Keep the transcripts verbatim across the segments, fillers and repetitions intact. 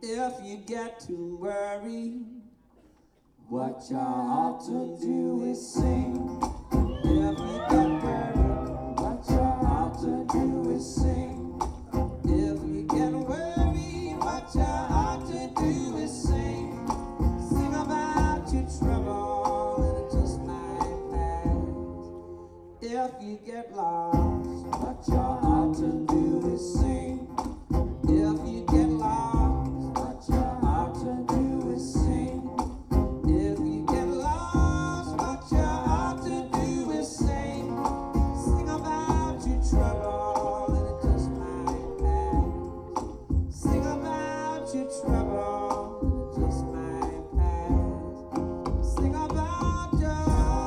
If you get to worry, what you ought to do is sing. If you get worried, what you ought to do is sing. If you get worried, what you ought to do is sing. Sing about your trouble and it just might pass. If you get lost, what you ought to do is sing. If you get lost, what you ought to do is sing. If you get lost, what you ought to do is sing. Sing about your trouble and it just might pass. Sing about your trouble and it just might pass. Sing about joy.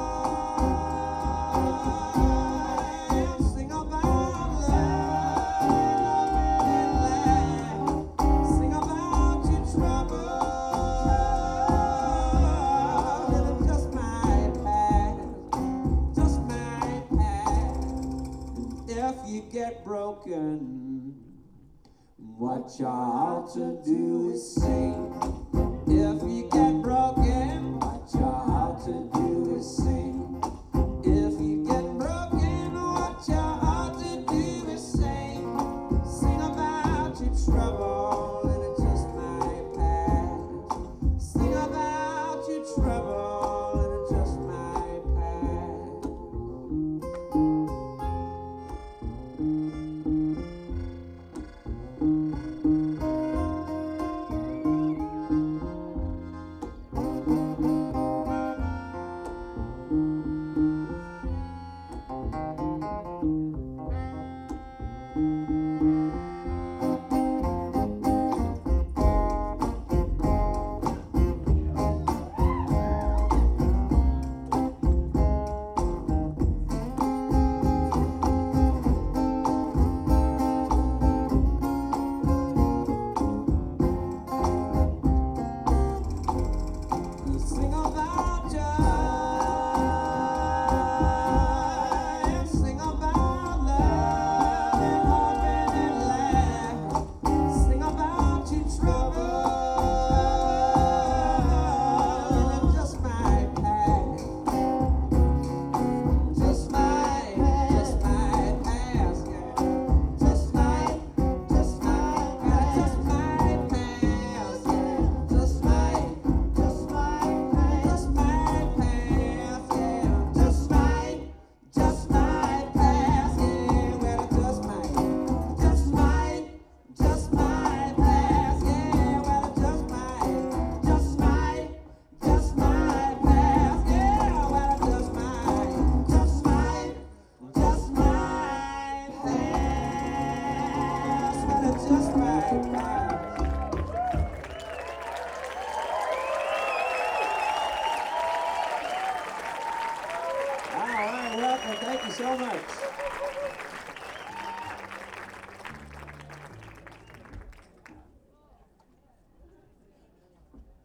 Sing about love and laugh. Sing about your trouble and it just might pass. Just might pass. If you get broken, what you ought to do is sing.